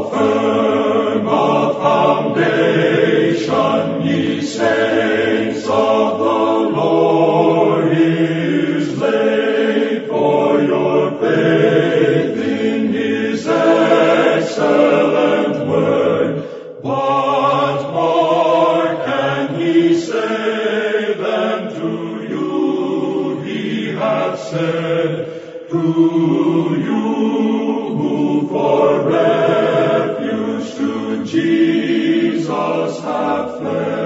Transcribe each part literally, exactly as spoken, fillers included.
firm a foundation, ye saints of the Lord, is laid for your faith in his excellent word. What more can he say than to you he hath said, to you who for refuge to Jesus have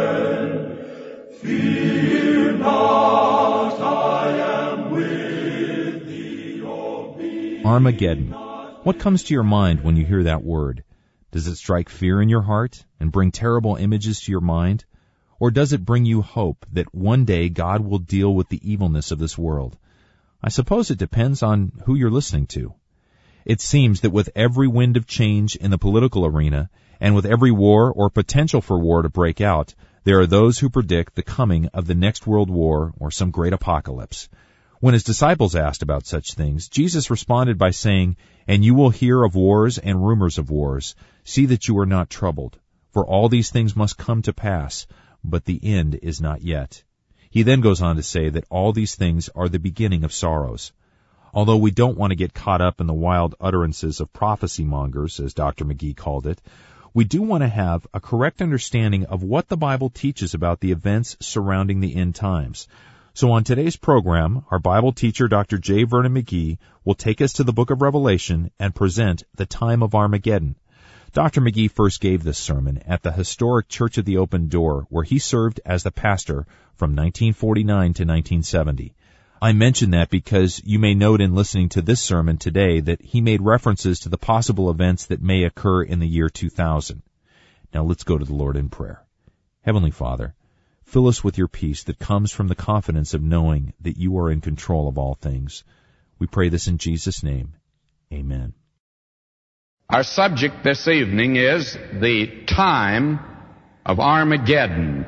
fled? Fear not, I am with thee, O be Armageddon. What comes to your mind when you hear that word? Does it strike fear in your heart and bring terrible images to your mind? Or does it bring you hope that one day God will deal with the evilness of this world? I suppose it depends on who you're listening to. It seems that with every wind of change in the political arena, and with every war or potential for war to break out, there are those who predict the coming of the next world war or some great apocalypse. When his disciples asked about such things, Jesus responded by saying, "And you will hear of wars and rumors of wars. See that you are not troubled. For all these things must come to pass, but the end is not yet." He then goes on to say that all these things are the beginning of sorrows. Although we don't want to get caught up in the wild utterances of prophecy mongers, as Doctor McGee called it, we do want to have a correct understanding of what the Bible teaches about the events surrounding the end times. So on today's program, our Bible teacher, Doctor J. Vernon McGee, will take us to the book of Revelation and present the time of Armageddon. Doctor McGee first gave this sermon at the historic Church of the Open Door, where he served as the pastor from nineteen forty-nine to nineteen seventy. I mention that because you may note in listening to this sermon today that he made references to the possible events that may occur in the year two thousand. Now let's go to the Lord in prayer. Heavenly Father, fill us with your peace that comes from the confidence of knowing that you are in control of all things. We pray this in Jesus' name. Amen. Our subject this evening is the time of Armageddon.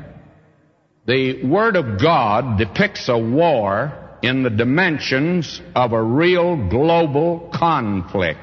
The Word of God depicts a war in the dimensions of a real global conflict.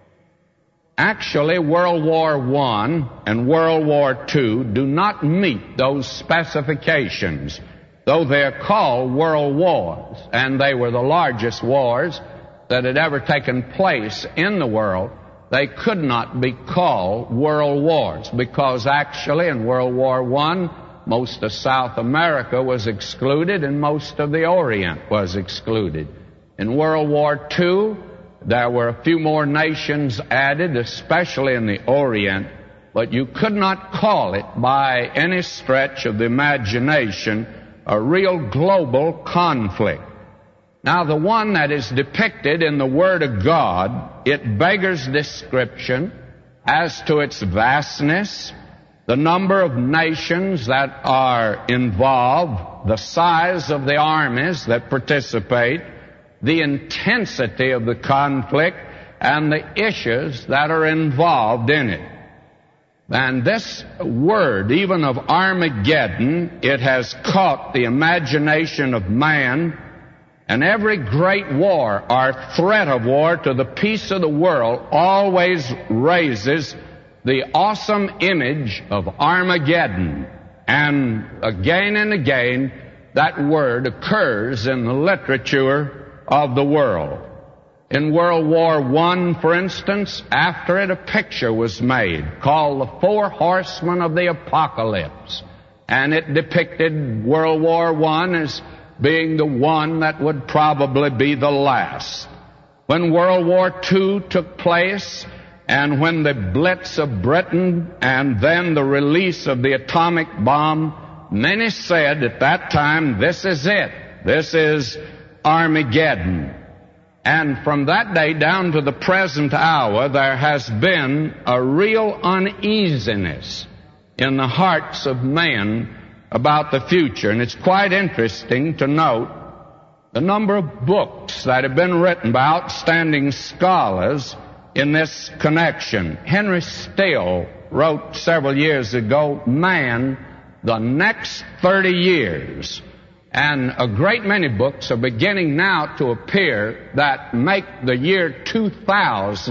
Actually, World War One and World War Two do not meet those specifications, though they're called world wars, and they were the largest wars that had ever taken place in the world. They could not be called world wars because actually in World War One, most of South America was excluded and most of the Orient was excluded. In World War Two, there were a few more nations added, especially in the Orient, but you could not call it by any stretch of the imagination a real global conflict. Now, the one that is depicted in the Word of God, it beggars description as to its vastness, the number of nations that are involved, the size of the armies that participate, the intensity of the conflict, and the issues that are involved in it. And this word, even of Armageddon, it has caught the imagination of man. And every great war or threat of war to the peace of the world always raises the awesome image of Armageddon. And again and again, that word occurs in the literature of the world. In World War One, for instance, after it, a picture was made called The Four Horsemen of the Apocalypse. And it depicted World War One as being the one that would probably be the last. When World War Two took place, and when the Blitz of Britain and then the release of the atomic bomb, many said at that time, this is it. This is Armageddon. And from that day down to the present hour, there has been a real uneasiness in the hearts of men about the future. And it's quite interesting to note the number of books that have been written by outstanding scholars in this connection. Henry Still wrote several years ago, Man, the Next thirty years. And a great many books are beginning now to appear that make the year two thousand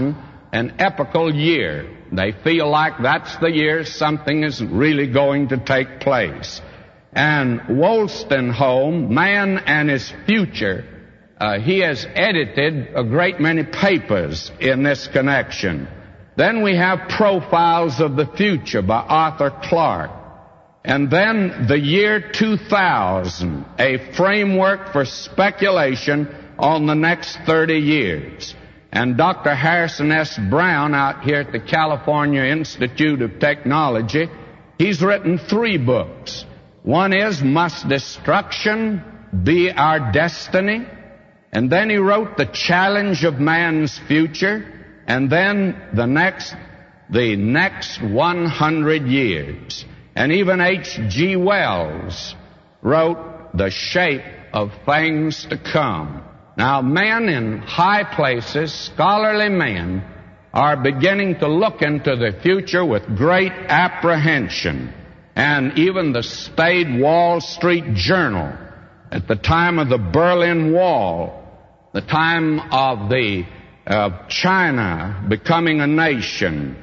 an epochal year. They feel like that's the year something is really going to take place. And Wolstenholme, Man and His Future, uh, he has edited a great many papers in this connection. Then we have Profiles of the Future by Arthur Clarke. And then the year two thousand, a framework for speculation on the next thirty years. And Doctor Harrison S. Brown out here at the California Institute of Technology, he's written three books. One is Must Destruction Be Our Destiny? And then he wrote The Challenge of Man's Future. And then the next, The Next one hundred Years. And even H G Wells wrote The Shape of Things to Come. Now, men in high places, scholarly men, are beginning to look into the future with great apprehension. And even the staid Wall Street Journal, at the time of the Berlin Wall, the time of the uh, China becoming a nation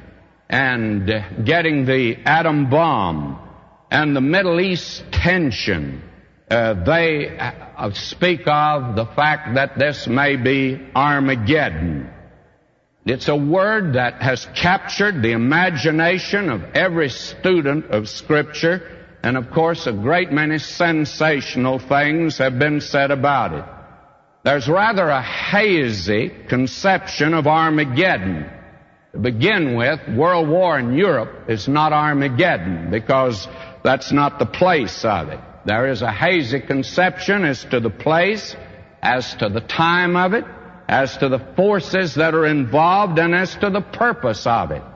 and uh, getting the atom bomb and the Middle East tension, Uh, they uh, speak of the fact that this may be Armageddon. It's a word that has captured the imagination of every student of Scripture, and of course a great many sensational things have been said about it. There's rather a hazy conception of Armageddon. To begin with, World War in Europe is not Armageddon, because that's not the place of it. There is a hazy conception as to the place, as to the time of it, as to the forces that are involved, and as to the purpose of it.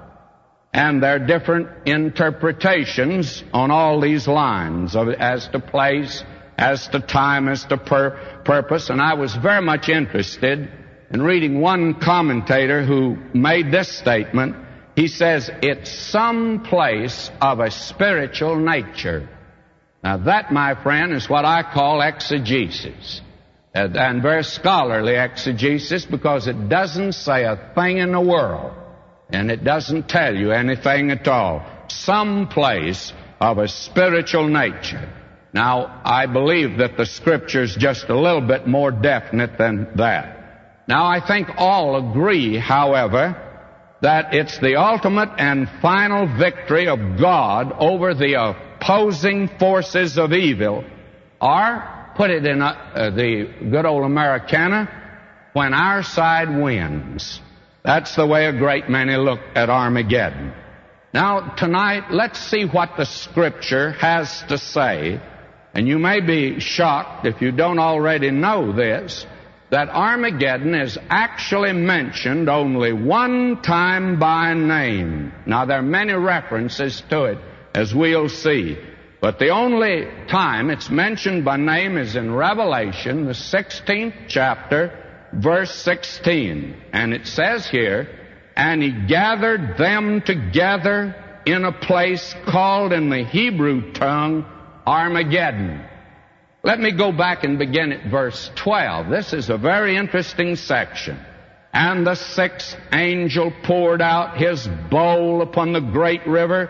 And there are different interpretations on all these lines of it, as to place, as to time, as to pur- purpose. And I was very much interested in reading one commentator who made this statement. He says, it's some place of a spiritual nature. Now that, my friend, is what I call exegesis, and, and very scholarly exegesis, because it doesn't say a thing in the world, and it doesn't tell you anything at all. Some place of a spiritual nature. Now, I believe that the Scripture is just a little bit more definite than that. Now, I think all agree, however, that it's the ultimate and final victory of God over the opposing forces of evil, or, put it in uh, uh, the good old Americana, when our side wins. That's the way a great many look at Armageddon. Now, tonight, let's see what the Scripture has to say. And you may be shocked, if you don't already know this, that Armageddon is actually mentioned only one time by name. Now, there are many references to it, as we'll see. But the only time it's mentioned by name is in Revelation, the sixteenth chapter, verse sixteen. And it says here, and he gathered them together in a place called in the Hebrew tongue Armageddon. Let me go back and begin at verse twelve. This is a very interesting section. And the sixth angel poured out his bowl upon the great river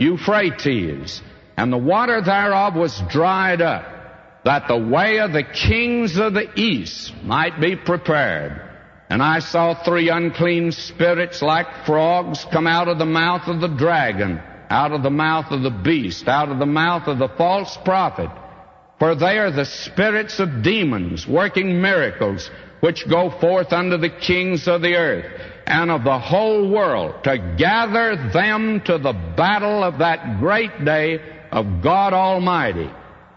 Euphrates, and the water thereof was dried up, that the way of the kings of the east might be prepared. And I saw three unclean spirits like frogs come out of the mouth of the dragon, out of the mouth of the beast, out of the mouth of the false prophet. For they are the spirits of demons, working miracles, which go forth unto the kings of the earth and of the whole world, to gather them to the battle of that great day of God Almighty.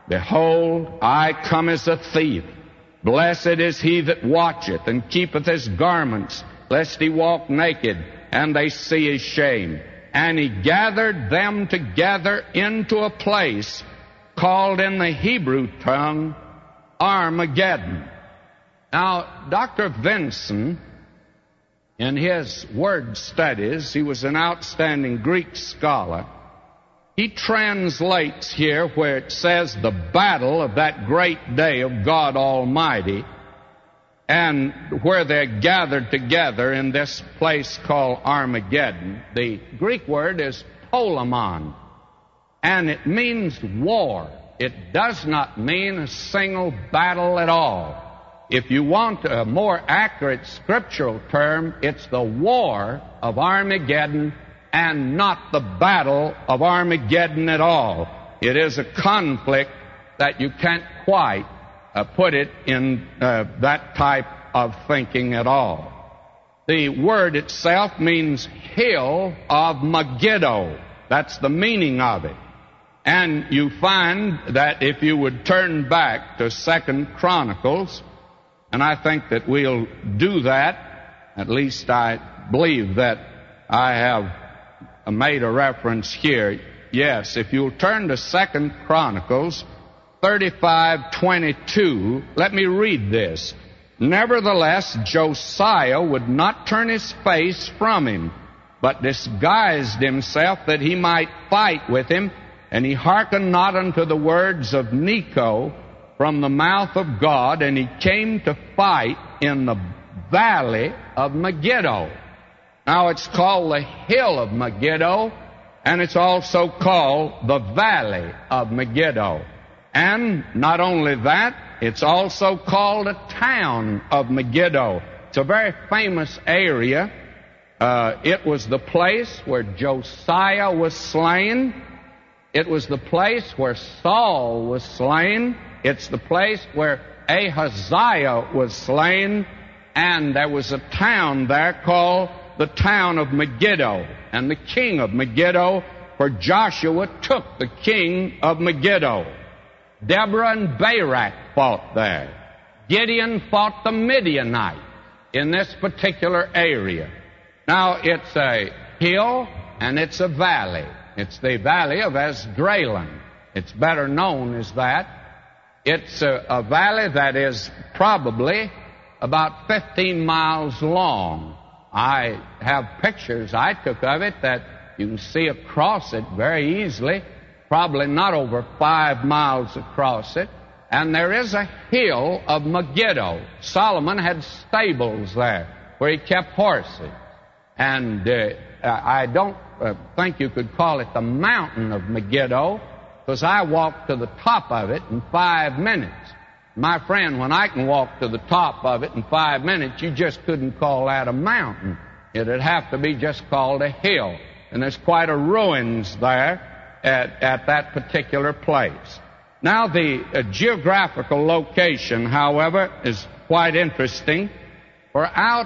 Behold, I come as a thief. Blessed is he that watcheth and keepeth his garments, lest he walk naked, and they see his shame. And he gathered them together into a place called in the Hebrew tongue Armageddon. Now, Doctor Vinson, in his word studies, he was an outstanding Greek scholar. He translates here where it says the battle of that great day of God Almighty, and where they're gathered together in this place called Armageddon, the Greek word is polemon, and it means war. It does not mean a single battle at all. If you want a more accurate scriptural term, it's the war of Armageddon and not the battle of Armageddon at all. It is a conflict that you can't quite uh, put it in uh, that type of thinking at all. The word itself means hill of Megiddo. That's the meaning of it. And you find that if you would turn back to Second Chronicles, and I think that we'll do that, at least I believe that I have made a reference here. Yes, if you'll turn to Second Chronicles thirty-five twenty-two, let me read this. Nevertheless, Josiah would not turn his face from him, but disguised himself that he might fight with him, and he hearkened not unto the words of Necho from the mouth of God, and he came to fight in the valley of Megiddo. Now it's called the hill of Megiddo, and it's also called the valley of Megiddo. And not only that, it's also called a town of Megiddo. It's a very famous area. Uh, it was the place where Josiah was slain. It was the place where Saul was slain. It's the place where Ahaziah was slain. And there was a town there called the town of Megiddo. And the king of Megiddo, for Joshua took the king of Megiddo. Deborah and Barak fought there. Gideon fought the Midianites in this particular area. Now, it's a hill and it's a valley. It's the valley of Esdraelon. It's better known as that. It's a, a valley that is probably about fifteen miles long. I have pictures I took of it that you can see across it very easily, probably not over five miles across it. And there is a hill of Megiddo. Solomon had stables there where he kept horses. And uh, I don't uh, think you could call it the mountain of Megiddo, because I walked to the top of it in five minutes. My friend, when I can walk to the top of it in five minutes, you just couldn't call that a mountain. It'd have to be just called a hill. And there's quite a ruins there at, at that particular place. Now, the uh, geographical location, however, is quite interesting. For out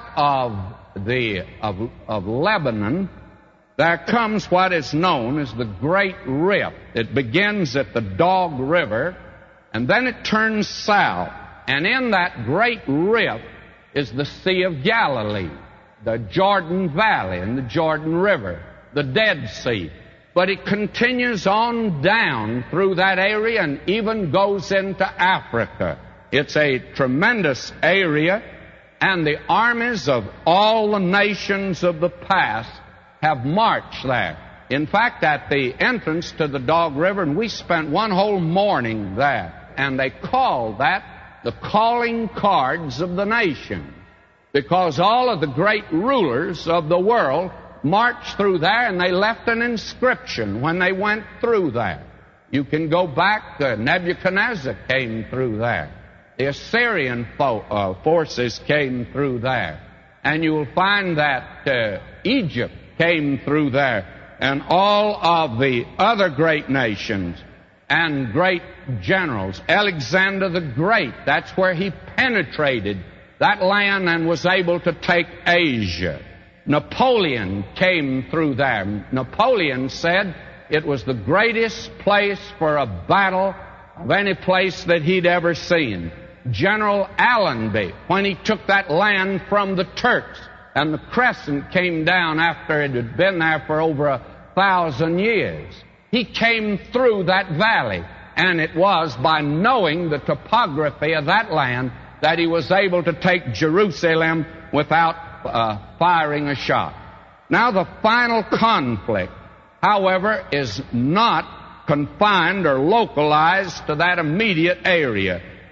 of the of, of Lebanon, there comes what is known as the Great Rift. It begins at the Dog River, and then it turns south. And in that Great Rift is the Sea of Galilee, the Jordan Valley and the Jordan River, the Dead Sea. But it continues on down through that area and even goes into Africa. It's a tremendous area, and the armies of all the nations of the past have marched there. In fact, at the entrance to the Dog River, and we spent one whole morning there, and they called that the calling cards of the nation, because all of the great rulers of the world marched through there, and they left an inscription when they went through there. You can go back, uh, Nebuchadnezzar came through there. The Assyrian fo- uh, forces came through there. And you will find that uh, Egypt came through there, and all of the other great nations and great generals. Alexander the Great, that's where he penetrated that land and was able to take Asia. Napoleon came through there. Napoleon said it was the greatest place for a battle of any place that he'd ever seen. General Allenby, when he took that land from the Turks, and the Crescent came down after it had been there for over a thousand years, he came through that valley, and it was by knowing the topography of that land that he was able to take Jerusalem without uh, firing a shot. Now, the final conflict, however, is not confined or localized to that immediate area.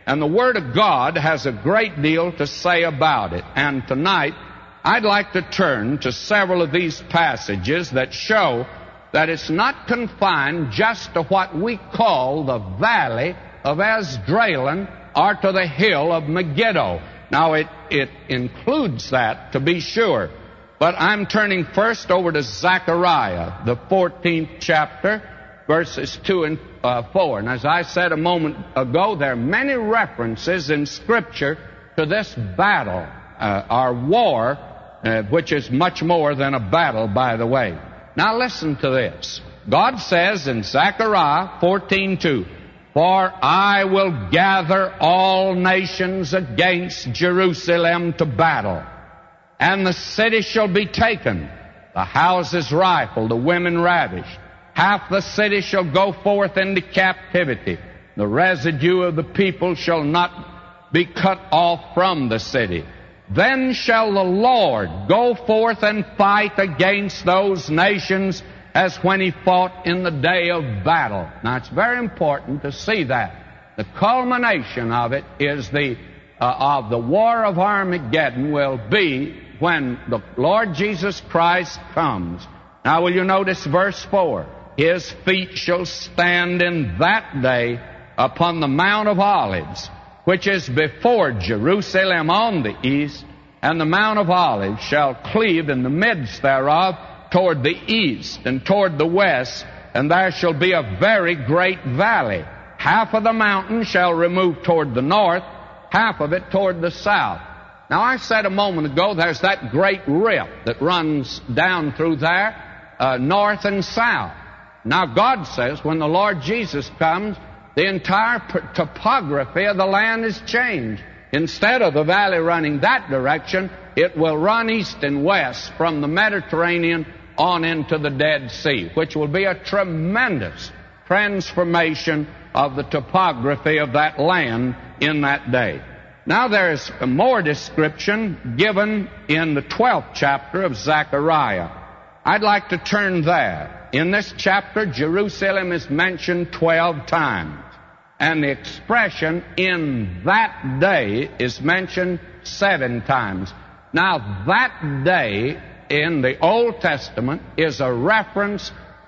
And the Word of God has a great deal to say about it. And tonight, I'd like to turn to several of these passages that show that it's not confined just to what we call the valley of Esdraelon or to the hill of Megiddo. Now, it, it includes that, to be sure. But I'm turning first over to Zechariah, the fourteenth chapter, verses two and uh, four. And as I said a moment ago, there are many references in Scripture to this battle, uh, our war, uh, which is much more than a battle, by the way. Now listen to this. God says in Zechariah fourteen two, "For I will gather all nations against Jerusalem to battle, and the city shall be taken, the houses rifled, the women ravished. Half the city shall go forth into captivity. The residue of the people shall not be cut off from the city. Then shall the Lord go forth and fight against those nations as when he fought in the day of battle." Now, it's very important to see that. The culmination of it is the, uh, of the war of Armageddon will be when the Lord Jesus Christ comes. Now, will you notice verse four? "His feet shall stand in that day upon the Mount of Olives, which is before Jerusalem on the east, and the Mount of Olives shall cleave in the midst thereof toward the east and toward the west, and there shall be a very great valley. Half of the mountain shall remove toward the north, half of it toward the south." Now, I said a moment ago, there's that great rift that runs down through there, uh, north and south. Now, God says when the Lord Jesus comes, the entire topography of the land is changed. Instead of the valley running that direction, it will run east and west from the Mediterranean on into the Dead Sea, which will be a tremendous transformation of the topography of that land in that day. Now, there's more description given in the twelfth chapter of Zechariah. I'd like to turn there. In this chapter, Jerusalem is mentioned twelve times. And the expression "in that day" is mentioned seven times. Now, that day in the Old Testament is a reference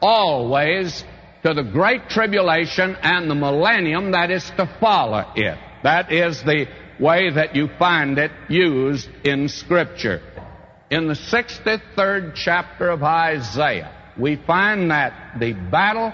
always to the Great Tribulation and the millennium that is to follow it. That is the way that you find it used in Scripture. In the sixty-third chapter of Isaiah, we find that the battle,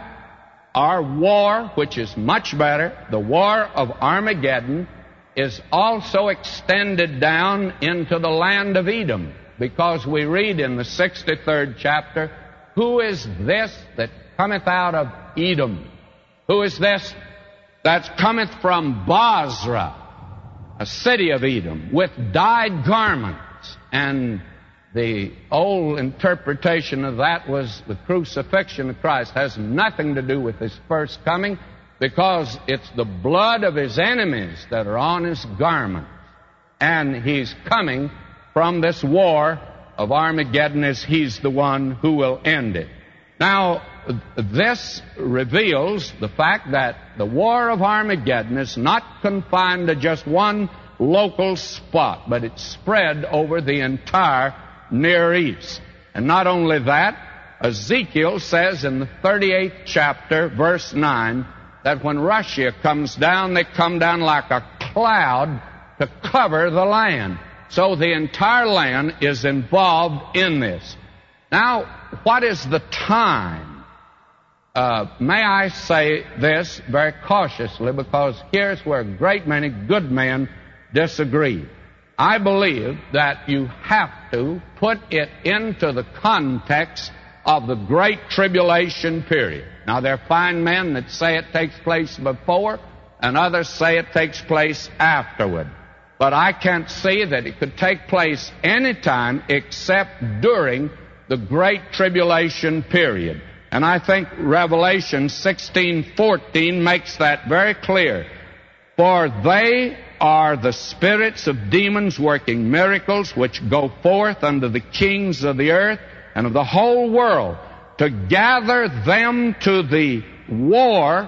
our war, which is much better, the war of Armageddon, is also extended down into the land of Edom, because we read in the sixty-third chapter, "Who is this that cometh out of Edom? Who is this that cometh from Bozrah, a city of Edom, with dyed garments?" And the old interpretation of that was the crucifixion of Christ. Has nothing to do with his first coming, because it's the blood of his enemies that are on his garments. And he's coming from this war of Armageddon as he's the one who will end it. Now, this reveals the fact that the war of Armageddon is not confined to just one local spot, but it's spread over the entire Near East. And not only that, Ezekiel says in the thirty-eighth chapter, verse nine, that when Russia comes down, they come down like a cloud to cover the land. So the entire land is involved in this. Now, what is the time? Uh, may I say this very cautiously, because here's where a great many good men disagree. I believe that you have to put it into the context of the Great Tribulation period. Now, there are fine men that say it takes place before, and others say it takes place afterward. But I can't see that it could take place any time except during the Great Tribulation period. And I think Revelation sixteen fourteen makes that very clear. "For they are the spirits of demons working miracles, which go forth unto the kings of the earth and of the whole world, to gather them to the war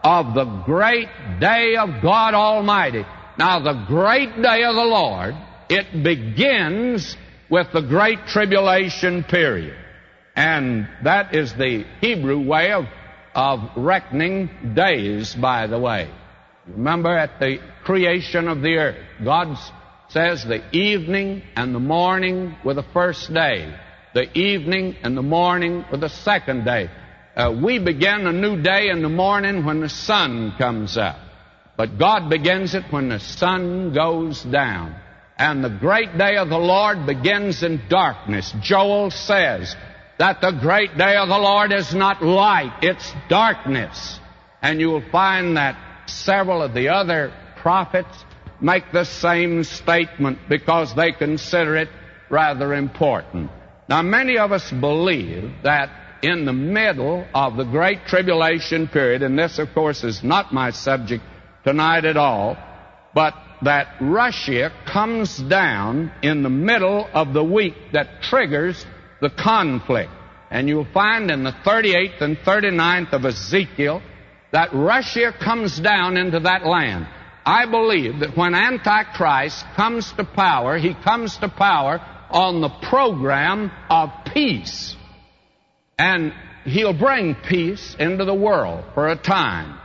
of the great day of God Almighty. Now, the great day of the Lord, it begins with the Great Tribulation period. And that is the Hebrew way of, of reckoning days, by the way. Remember, at the creation of the earth, God says the evening and the morning were the first day. The evening and the morning were the second day. Uh, we begin a new day in the morning when the sun comes up. But God begins it when the sun goes down. And the great day of the Lord begins in darkness. Joel says that the great day of the Lord is not light, it's darkness. And you will find that several of the other prophets make the same statement because they consider it rather important. Now, many of us believe that in the middle of the Great Tribulation period, and this, of course, is not my subject tonight at all, but that Russia comes down in the middle of the week that triggers the conflict. And you'll find in the thirty-eighth and thirty-ninth of Ezekiel that Russia comes down into that land. I believe that when Antichrist comes to power, he comes to power on the program of peace. And he'll bring peace into the world for a time.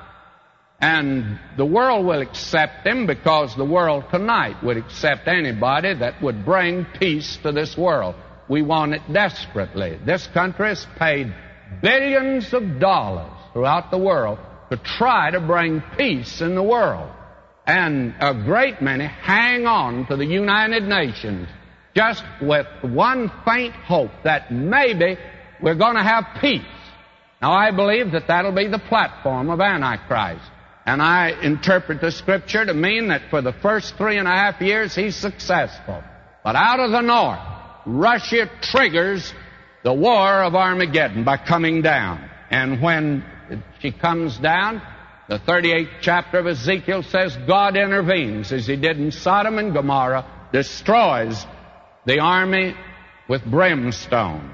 And the world will accept him because the world tonight would accept anybody that would bring peace to this world. We want it desperately. This country has paid billions of dollars throughout the world to try to bring peace in the world. And a great many hang on to the United Nations just with one faint hope that maybe we're going to have peace. Now, I believe that that'll be the platform of Antichrist. And I interpret the Scripture to mean that for the first three and a half years he's successful. But out of the north, Russia triggers the war of Armageddon by coming down. And when she comes down, the thirty-eighth chapter of Ezekiel says God intervenes, as he did in Sodom and Gomorrah, destroys the army with brimstone.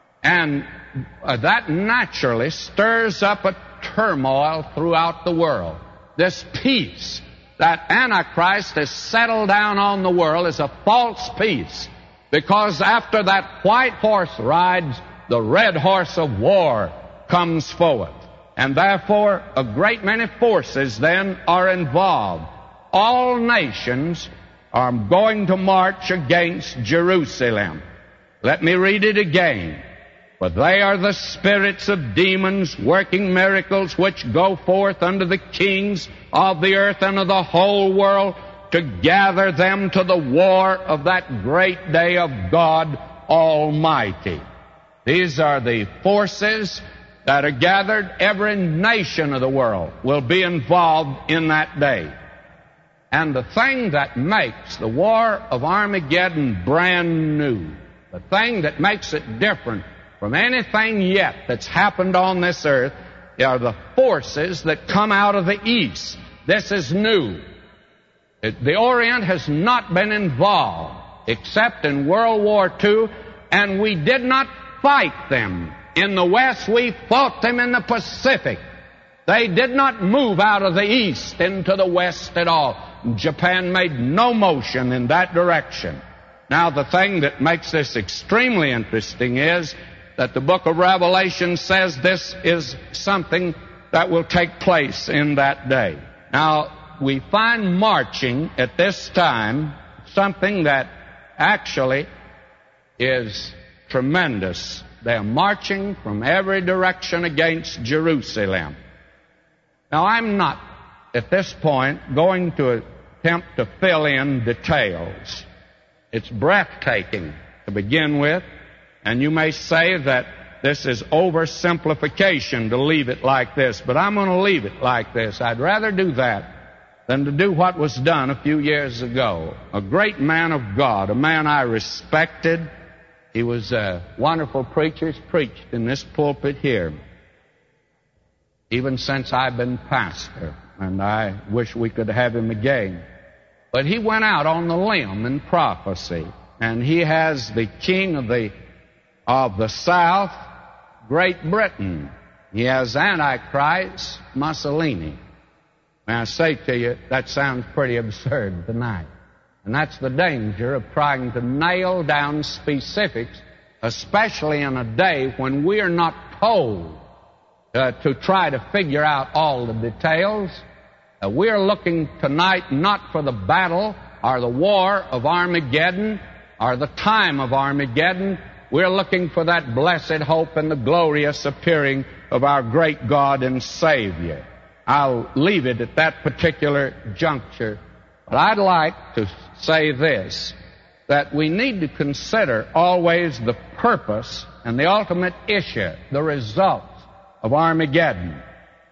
And uh, that naturally stirs up a turmoil throughout the world. This peace that Antichrist has settled down on the world is a false peace, because after that white horse rides, the red horse of war comes forth. And therefore, a great many forces then are involved. All nations are going to march against Jerusalem. Let me read it again. For they are the spirits of demons working miracles, which go forth unto the kings of the earth and of the whole world, to gather them to the war of that great day of God Almighty. These are the forces that are gathered. Every nation of the world will be involved in that day. And the thing that makes the war of Armageddon brand new, the thing that makes it different from anything yet that's happened on this earth, are the forces that come out of the east. This is new. It, the Orient has not been involved except in World War Two, and we did not fight them. In the West, we fought them in the Pacific. They did not move out of the East into the West at all. Japan made no motion in that direction. Now, the thing that makes this extremely interesting is that the book of Revelation says this is something that will take place in that day. Now, we find marching at this time something that actually is tremendous. They're marching from every direction against Jerusalem. Now, I'm not, at this point, going to attempt to fill in details. It's breathtaking to begin with, and you may say that this is oversimplification to leave it like this, but I'm going to leave it like this. I'd rather do that than to do what was done a few years ago. A great man of God, a man I respected. He was a wonderful preacher. He's preached in this pulpit here, even since I've been pastor, and I wish we could have him again. But he went out on the limb in prophecy, and he has the king of the of the South, Great Britain, He has Antichrist Mussolini. May I say to you, that sounds pretty absurd tonight. And that's the danger of trying to nail down specifics, especially in a day when we are not told uh, to try to figure out all the details. Uh, we are looking tonight not for the battle or the war of Armageddon or the time of Armageddon. We're looking for that blessed hope and the glorious appearing of our great God and Savior. I'll leave it at that particular juncture. But I'd like to say this, that we need to consider always the purpose and the ultimate issue, the results of Armageddon.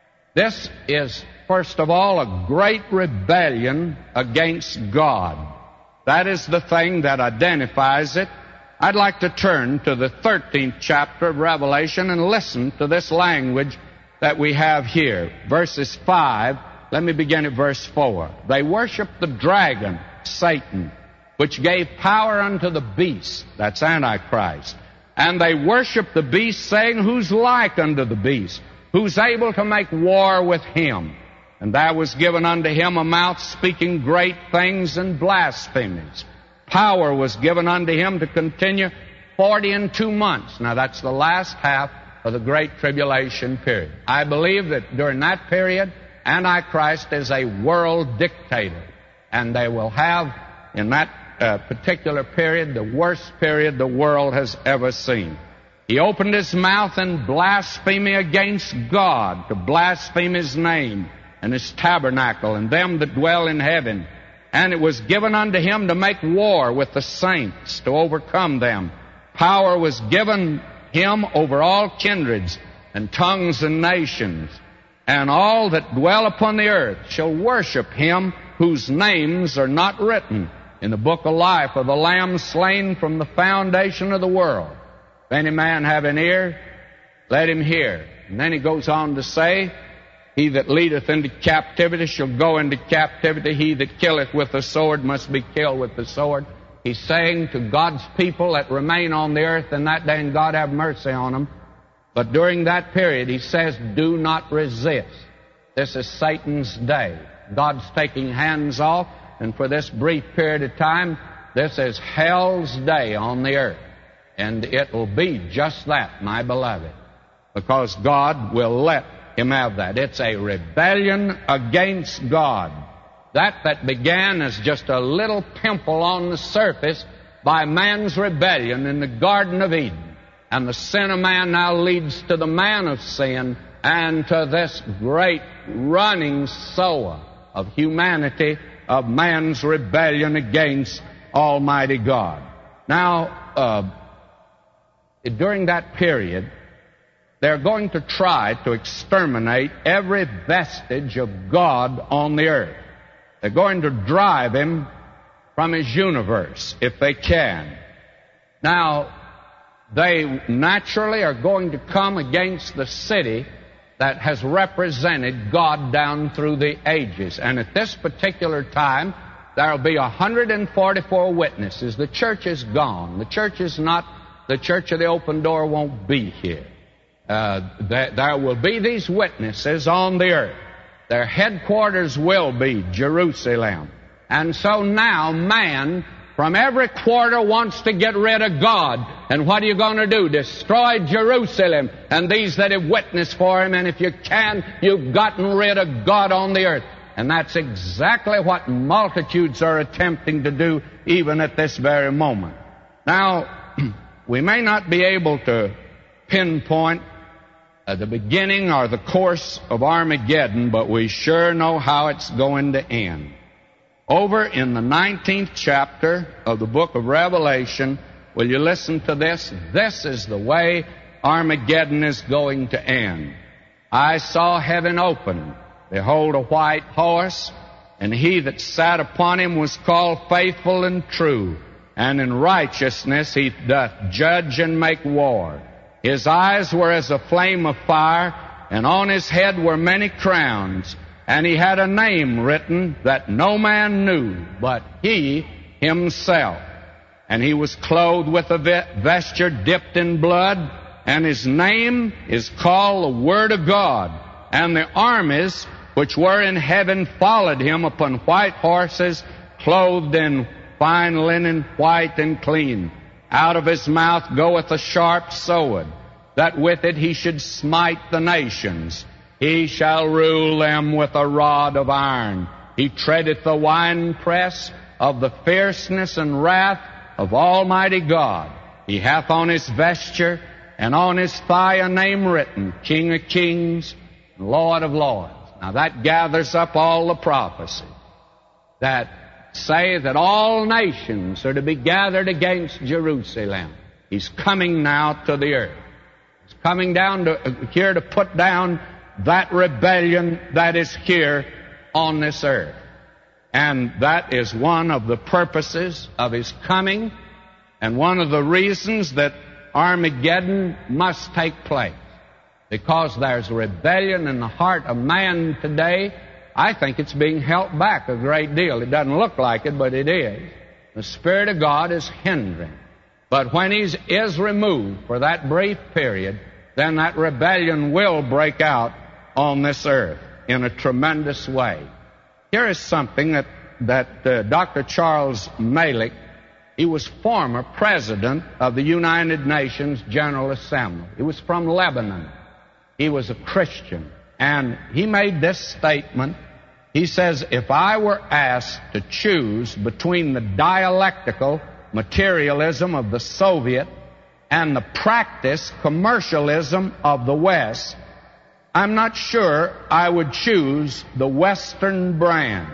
This is, first of all, a great rebellion against God. That is the thing that identifies it. I'd like to turn to the thirteenth chapter of Revelation and listen to this language that we have here. Verses five, let me begin at verse four. They worshiped the dragon, Satan, which gave power unto the beast, that's Antichrist. And they worshiped the beast, saying, Who's like unto the beast? Who's able to make war with him? And there was given unto him a mouth speaking great things and blasphemies. Power was given unto him to continue forty and two months. Now that's the last half of the Great Tribulation period. I believe that during that period, Antichrist is a world dictator. And they will have, in that uh, particular period, the worst period the world has ever seen. He opened his mouth in blasphemy against God, to blaspheme his name and his tabernacle and them that dwell in heaven. And it was given unto him to make war with the saints, to overcome them. Power was given him over all kindreds and tongues and nations. And all that dwell upon the earth shall worship him whose names are not written in the book of life of the Lamb slain from the foundation of the world. If any man have an ear, let him hear. And then he goes on to say, He that leadeth into captivity shall go into captivity. He that killeth with the sword must be killed with the sword. He's saying to God's people that remain on the earth in that day, and God have mercy on them. But during that period, he says, do not resist. This is Satan's day. God's taking hands off, and for this brief period of time, this is hell's day on the earth. And it will be just that, my beloved, because God will let him have that. It's a rebellion against God. That that began as just a little pimple on the surface by man's rebellion in the Garden of Eden. And the sin of man now leads to the man of sin and to this great running sower of humanity, of man's rebellion against Almighty God. Now, uh, during that period, they're going to try to exterminate every vestige of God on the earth. They're going to drive him from his universe, if they can. Now, they naturally are going to come against the city that has represented God down through the ages. And at this particular time, there will be one hundred forty-four witnesses. The church is gone. The church is not, the church of the open door won't be here. Uh, there, there will be these witnesses on the earth. Their headquarters will be Jerusalem. And so now man from every quarter wants to get rid of God. And what are you going to do? Destroy Jerusalem and these that have witnessed for him. And if you can, you've gotten rid of God on the earth. And that's exactly what multitudes are attempting to do even at this very moment. Now, we may not be able to pinpoint uh, the beginning or the course of Armageddon, but we sure know how it's going to end. Over in the nineteenth chapter of the book of Revelation, will you listen to this? This is the way Armageddon is going to end. I saw heaven open. Behold, a white horse, and he that sat upon him was called Faithful and True, and in righteousness he doth judge and make war. His eyes were as a flame of fire, and on his head were many crowns. And he had a name written that no man knew but he himself. And he was clothed with a vesture dipped in blood, and his name is called the Word of God. And the armies which were in heaven followed him upon white horses, clothed in fine linen, white and clean. Out of his mouth goeth a sharp sword, that with it he should smite the nations. He shall rule them with a rod of iron. He treadeth the winepress of the fierceness and wrath of Almighty God. He hath on his vesture and on his thigh a name written, King of Kings, and Lord of Lords. Now that gathers up all the prophecies that say that all nations are to be gathered against Jerusalem. He's coming now to the earth. He's coming down to, here to put down that rebellion that is here on this earth. And that is one of the purposes of his coming, and one of the reasons that Armageddon must take place. Because there's rebellion in the heart of man today. I think it's being held back a great deal. It doesn't look like it, but it is. The Spirit of God is hindering. But when he is removed for that brief period, then that rebellion will break out on this earth in a tremendous way. Here is something that, that uh, Doctor Charles Malik, he was former president of the United Nations General Assembly. He was from Lebanon. He was a Christian. And he made this statement. He says, if I were asked to choose between the dialectical materialism of the Soviet and the practice commercialism of the West, I'm not sure I would choose the Western brand.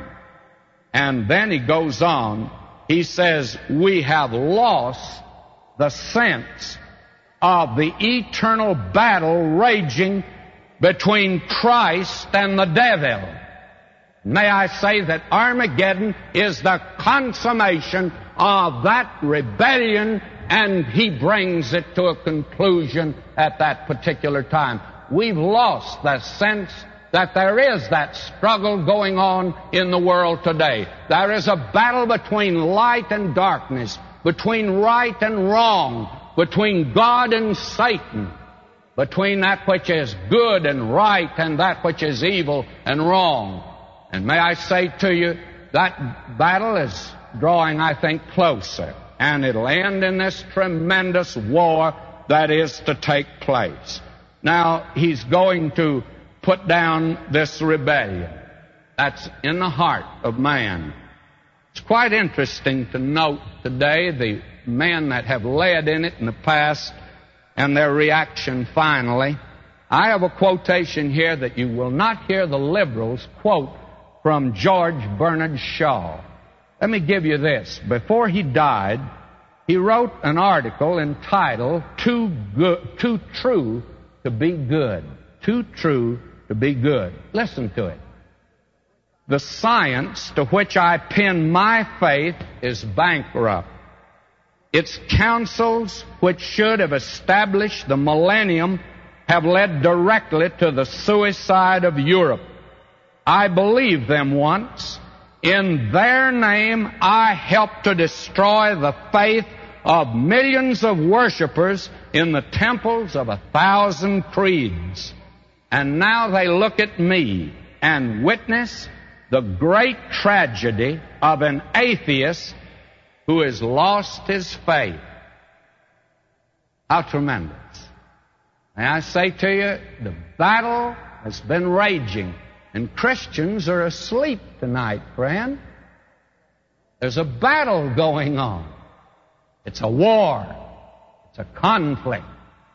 And then he goes on, he says, we have lost the sense of the eternal battle raging between Christ and the devil. May I say that Armageddon is the consummation of that rebellion, and he brings it to a conclusion at that particular time. We've lost the sense that there is that struggle going on in the world today. There is a battle between light and darkness, between right and wrong, between God and Satan, between that which is good and right and that which is evil and wrong. And may I say to you, that battle is drawing, I think, closer. And it'll end in this tremendous war that is to take place. Now, he's going to put down this rebellion that's in the heart of man. It's quite interesting to note today the men that have led in it in the past and their reaction finally. I have a quotation here that you will not hear the liberals quote from George Bernard Shaw. Let me give you this. Before he died, he wrote an article entitled Too Good, Too True to Be Good. Too True to Be Good. Listen to it. The science to which I pin my faith is bankrupt. Its counsels, which should have established the millennium, have led directly to the suicide of Europe. I believed them once. In their name, I helped to destroy the faith of millions of worshipers in the temples of a thousand creeds. And now they look at me and witness the great tragedy of an atheist who has lost his faith. How tremendous. May I say to you, the battle has been raging, and Christians are asleep tonight, friend. There's a battle going on. It's a war. It's a conflict.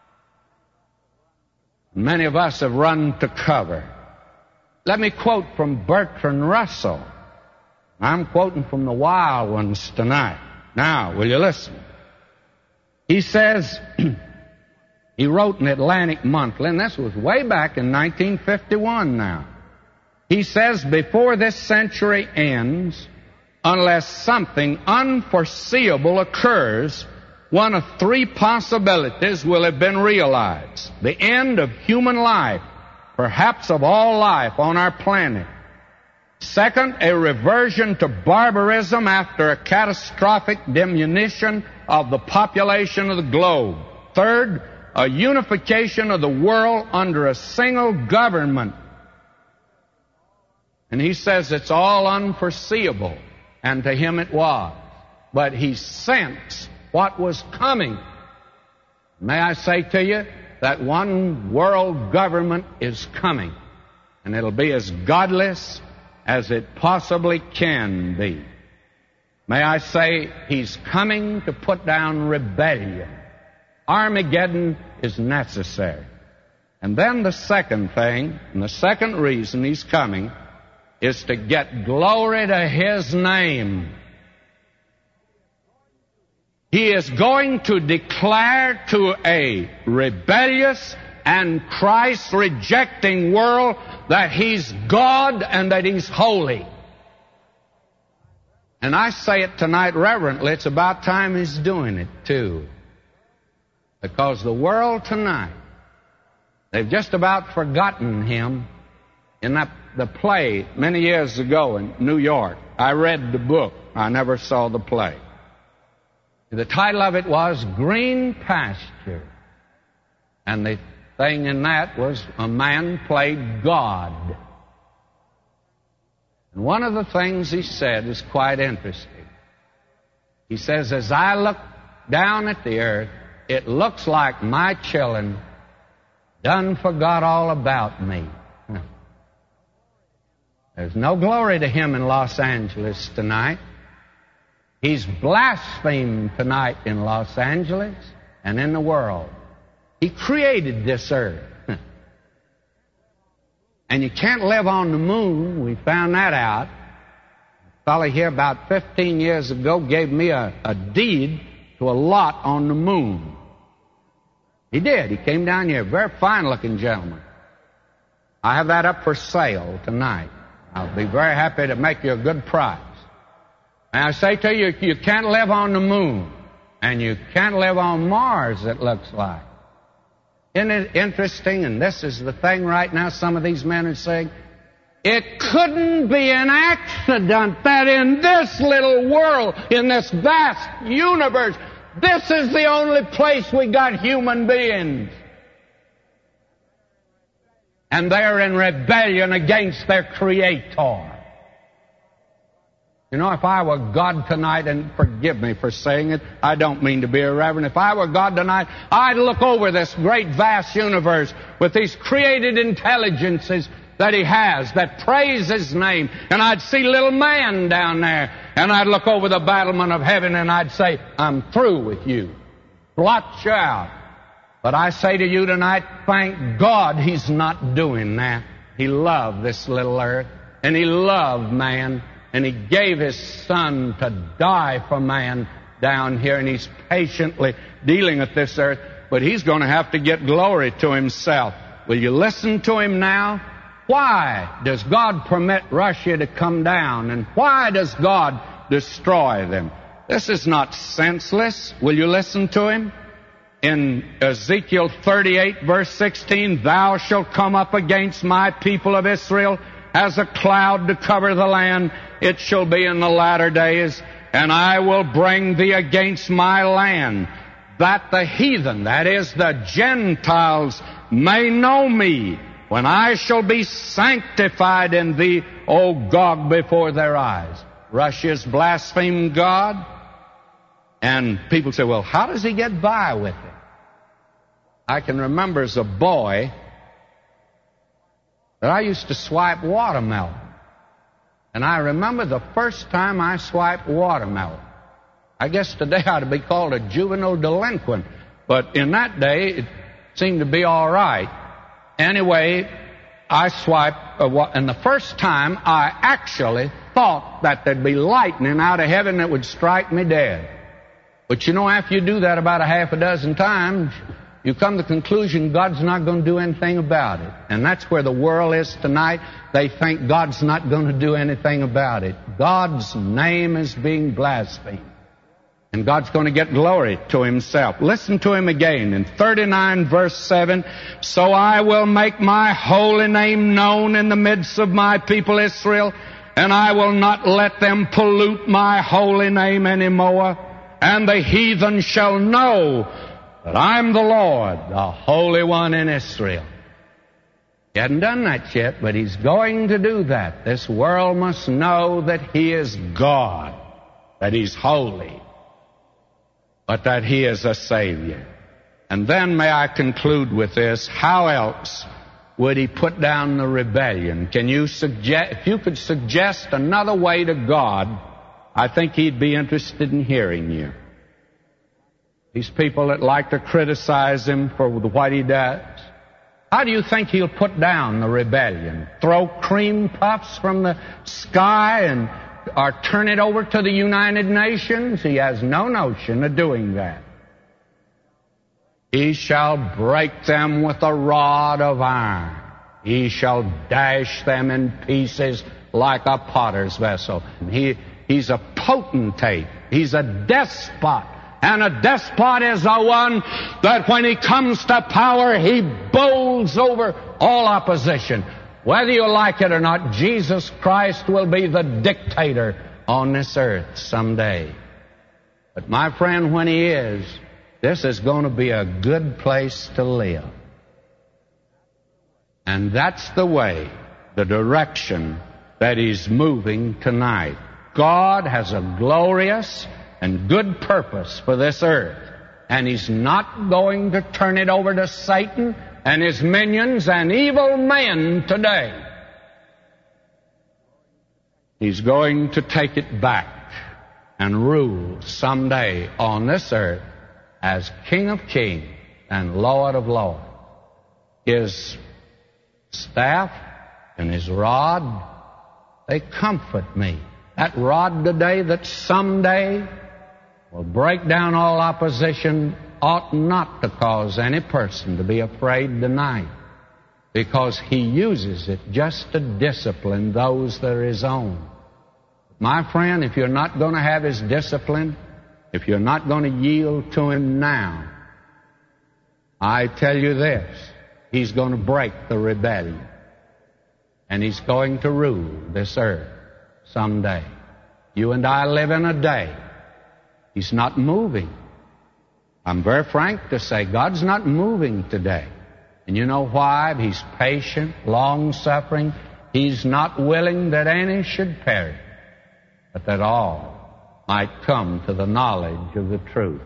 Many of us have run to cover. Let me quote from Bertrand Russell. I'm quoting from the wild ones tonight. Now, will you listen? He says, he wrote in Atlantic Monthly, and this was way back in nineteen fifty-one now. He says, before this century ends, unless something unforeseeable occurs, one of three possibilities will have been realized. The end of human life, perhaps of all life on our planet. Second, a reversion to barbarism after a catastrophic diminution of the population of the globe. Third, a unification of the world under a single government. And he says it's all unforeseeable, and to him it was. But he sensed what was coming. May I say to you that one world government is coming, and it'll be as godless as it possibly can be. May I say he's coming to put down rebellion. Armageddon is necessary. And then the second thing, and the second reason he's coming, is to get glory to his name. He is going to declare to a rebellious and Christ-rejecting world that he's God and that he's holy. And I say it tonight reverently, it's about time he's doing it too. Because the world tonight, they've just about forgotten him. In that, the play many years ago in New York, I read the book. I never saw the play. The title of it was Green Pasture. And the thing in that was a man played God. And one of the things he said is quite interesting. He says, as I look down at the earth, it looks like my children done forgot all about me. There's no glory to him in Los Angeles tonight. He's blasphemed tonight in Los Angeles and in the world. He created this earth. And you can't live on the moon. We found that out. A fellow here about fifteen years ago gave me a, a deed to a lot on the moon. He did. He came down here. Very fine-looking gentleman. I have that up for sale tonight. I'll be very happy to make you a good price. And I say to you, you can't live on the moon. And you can't live on Mars, it looks like. Isn't it interesting? And this is the thing right now some of these men are saying. It couldn't be an accident that in this little world, in this vast universe, this is the only place we got human beings. And they're in rebellion against their Creator. You know, if I were God tonight, and forgive me for saying it, I don't mean to be irreverent. If I were God tonight, I'd look over this great vast universe with these created intelligences that he has, that praise his name, and I'd see little man down there, and I'd look over the battlement of heaven and I'd say, I'm through with you. Blot you out. But I say to you tonight, thank God he's not doing that. He loved this little earth, and he loved man, and he gave his son to die for man down here, and he's patiently dealing with this earth, but he's going to have to get glory to himself. Will you listen to him now? Why does God permit Russia to come down, and why does God destroy them? This is not senseless. Will you listen to him? In Ezekiel thirty-eight, verse sixteen, thou shalt come up against my people of Israel as a cloud to cover the land. It shall be in the latter days, and I will bring thee against my land, that the heathen, that is, the Gentiles, may know me, when I shall be sanctified in thee, O Gog, before their eyes. Russia's blasphemed God. And people say, well, how does he get by with it? I can remember as a boy that I used to swipe watermelon. And I remember the first time I swiped watermelon. I guess today I ought to be called a juvenile delinquent. But in that day, it seemed to be all right. Anyway, I swiped, a, and the first time I actually thought that there'd be lightning out of heaven that would strike me dead. But you know, after you do that about a half a dozen times, you come to the conclusion God's not going to do anything about it. And that's where the world is tonight. They think God's not going to do anything about it. God's name is being blasphemed. And God's going to get glory to himself. Listen to him again in thirty-nine verse seven. So I will make my holy name known in the midst of my people Israel, and I will not let them pollute my holy name anymore. And the heathen shall know that I'm the Lord, the Holy One in Israel. He hadn't done that yet, but He's going to do that. This world must know that He is God, that He's holy, but that He is a Savior. And then may I conclude with this, how else would He put down the rebellion? Can you suggest, if you could suggest another way to God, I think He'd be interested in hearing you. These people that like to criticize Him for what He does, how do you think He'll put down the rebellion? Throw cream puffs from the sky and or turn it over to the United Nations? He has no notion of doing that. He shall break them with a rod of iron. He shall dash them in pieces like a potter's vessel. He, he's a potentate. He's a despot. And a despot is the one that when he comes to power, he bowls over all opposition. Whether you like it or not, Jesus Christ will be the dictator on this earth someday. But my friend, when He is, this is going to be a good place to live. And that's the way, the direction that He's moving tonight. God has a glorious and good purpose for this earth. And He's not going to turn it over to Satan and his minions and evil men today. He's going to take it back and rule someday on this earth as King of Kings and Lord of Lords. His staff and His rod, they comfort me. That rod today that someday will break down all opposition ought not to cause any person to be afraid tonight, because He uses it just to discipline those that are His own. My friend, if you're not going to have His discipline, if you're not going to yield to Him now, I tell you this, He's going to break the rebellion, and He's going to rule this earth someday. You and I live in a day He's not moving. I'm very frank to say God's not moving today. And you know why? He's patient, long-suffering. He's not willing that any should perish, but that all might come to the knowledge of the truth.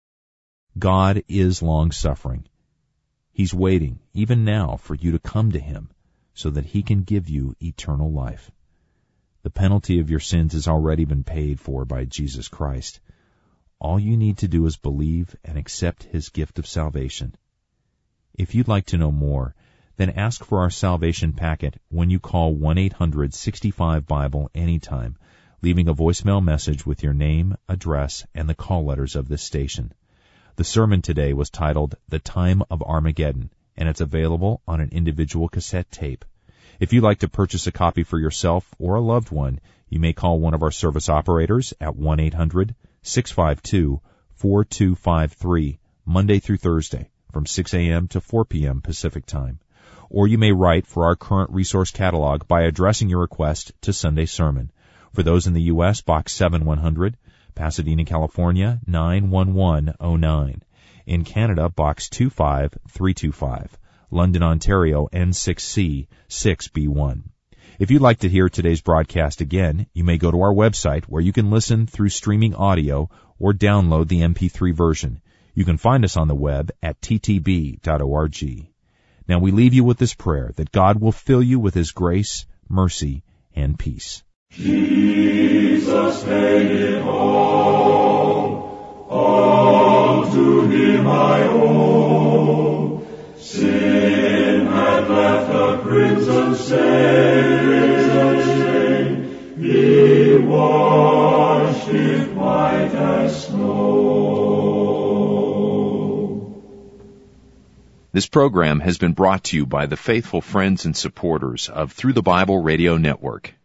God is long-suffering. He's waiting, even now, for you to come to Him so that He can give you eternal life. The penalty of your sins has already been paid for by Jesus Christ. All you need to do is believe and accept His gift of salvation. If you'd like to know more, then ask for our salvation packet when you call one eight hundred sixty-five Bible anytime, leaving a voicemail message with your name, address, and the call letters of this station. The sermon today was titled The Time of Armageddon, and it's available on an individual cassette tape. If you'd like to purchase a copy for yourself or a loved one, you may call one of our service operators at one eight hundred six five two four two five three, Monday through Thursday, from six a.m. to four p.m. Pacific Time. Or you may write for our current resource catalog by addressing your request to Sunday Sermon. For those in the U S, Box seven one hundred, Pasadena, California, nine one one oh nine. In Canada, Box two five three two five. London, Ontario, N six C six B one. If you'd like to hear today's broadcast again, you may go to our website where you can listen through streaming audio or download the M P three version. You can find us on the web at t t b dot org. Now we leave you with this prayer that God will fill you with His grace, mercy, and peace. Jesus paid it all, all to Him I owe. Sin had left a crimson stain, He washed it white as snow. This program has been brought to you by the faithful friends and supporters of Through the Bible Radio Network.